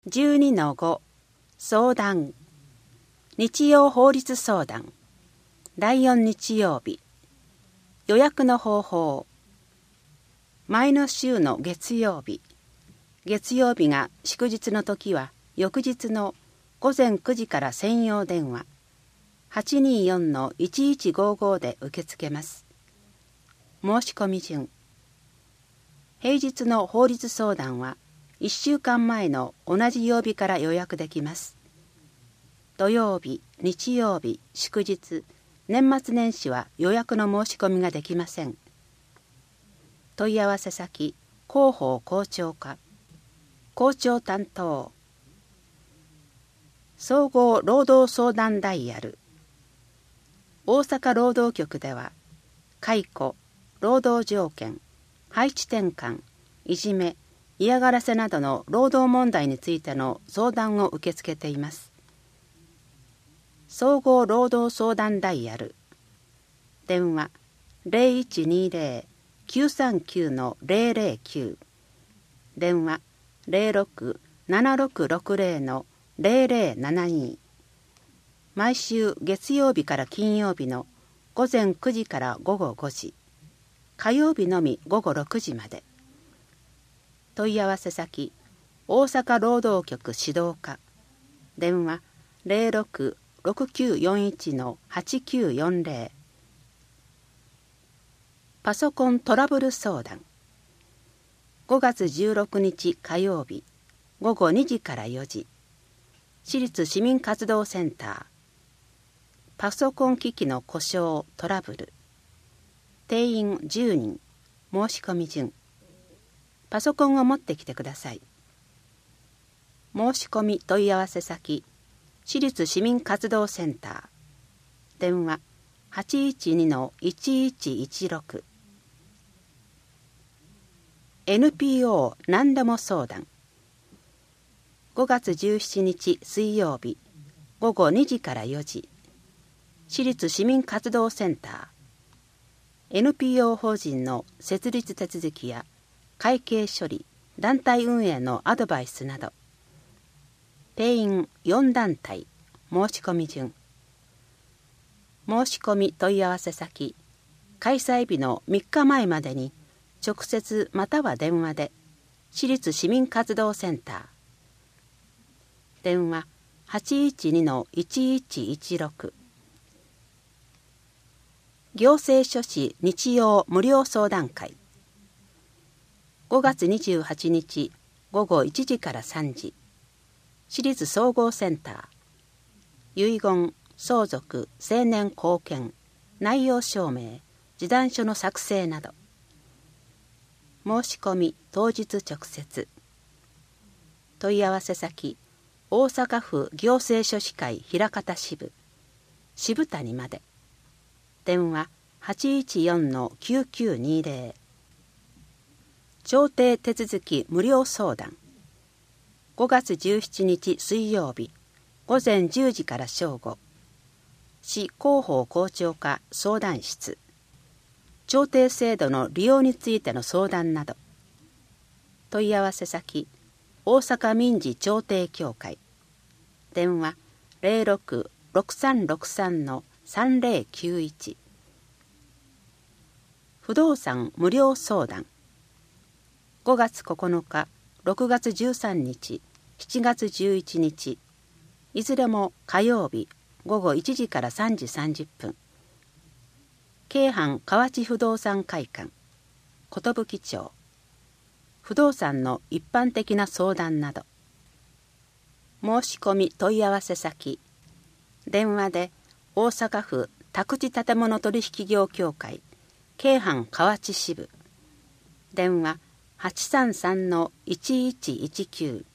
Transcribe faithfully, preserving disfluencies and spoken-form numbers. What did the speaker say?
じゅうにのご 相談日曜法律相談だいよん日曜日予約の方法前の週の月曜日月曜日が祝日の時は翌日のごぜんくじから専用電話 はちにーよんのいちいちごーごー で受け付けます。申し込み順平日の法律相談はいっしゅうかんまえの同じ曜日から予約できます。土曜日、日曜日、祝日、年末年始は予約の申し込みができません。問い合わせ先、広報校長課、校長担当、総合労働相談ダイヤル、大阪労働局では、解雇、労働条件、配置転換、いじめ、嫌がらせなどの労働問題についての相談を受け付けています。総合労働相談ダイヤル電話 ゼロいちにゼロ きゅうさんきゅう のゼロゼロきゅう電話 ゼロろく ななろくろくゼロ のゼロゼロななに毎週月曜日から金曜日のごぜんくじからごごごじ火曜日のみごごろくじまで問い合わせ先大阪労働局指導課電話 ゼロろく ろくきゅうよんいち のはちきゅうよんゼロパソコントラブル相談ごがつじゅうろくにち火曜日ごごにじからよじ市立市民活動センターパソコン機器の故障トラブル定員じゅうにん申し込み順パソコンを持ってきてください。申し込み問い合わせ先市立市民活動センター電話 はちいちにのいちいちいちろく エヌピーオー 何でも相談ごがつじゅうしちにち水曜日ごごにじからよじ市立市民活動センター エヌピーオー 法人の設立手続きや会計処理、団体運営のアドバイスなど定員よんだんたい申し込み順申し込み問い合わせ先開催日のみっかまえまでに直接または電話で市立市民活動センター電話 はちいちにのいちいちいちろく 行政書士日曜無料相談会ごがつにじゅうはちにちごごいちじからさんじ市立総合センター遺言、相続、成年後見、内容証明、示談書の作成など申し込み当日直接問い合わせ先大阪府行政書士会枚方支部渋谷まで電話 はちいちよんのきゅうきゅうにゼロ調停手続き無料相談ごがつじゅうしちにち水曜日ごぜんじゅうじから正午市広報校長課相談室調停制度の利用についての相談など問い合わせ先大阪民事調停協会電話 ゼロろく ろくさんろくさんのさんゼロきゅういち不動産無料相談ごがつここのか、ろくがつじゅうさんにち、しちがつじゅういちにちいずれも火曜日ごごいちじからさんじさんじゅっぷん京阪河内不動産会館寿町不動産の一般的な相談など申し込み問い合わせ先電話で大阪府宅地建物取引業協会京阪河内支部電話 はちさんさんのいちいちいちきゅう